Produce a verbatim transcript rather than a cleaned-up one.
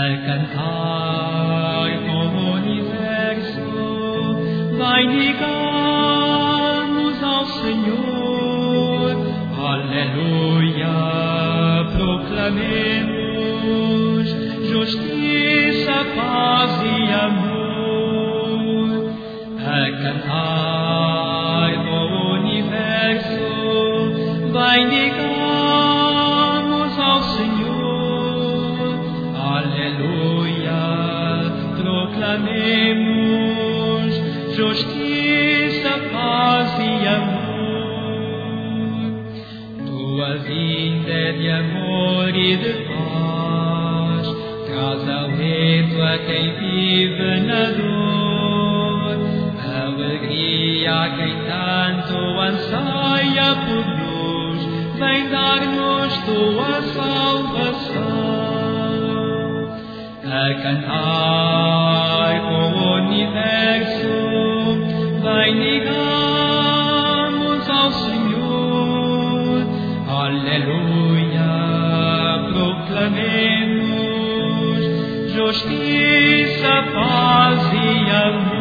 Al cantar o universo, vai ligamos ao Senhor. Aleluia, proclamemos justiça, paz e amor. Al cantar o universo, vai ligamos ao Senhor. Aleluia, proclamemos justiça, paz e amor. Tua vinda é de amor e de paz, traz alento a quem vive na dor, alegria a quem tanto anseia por luz, vem dar-nos tua salvação. A cantar com o universo, vai ligamos ao Senhor. Aleluia, proclamemos justiça, paz e amor.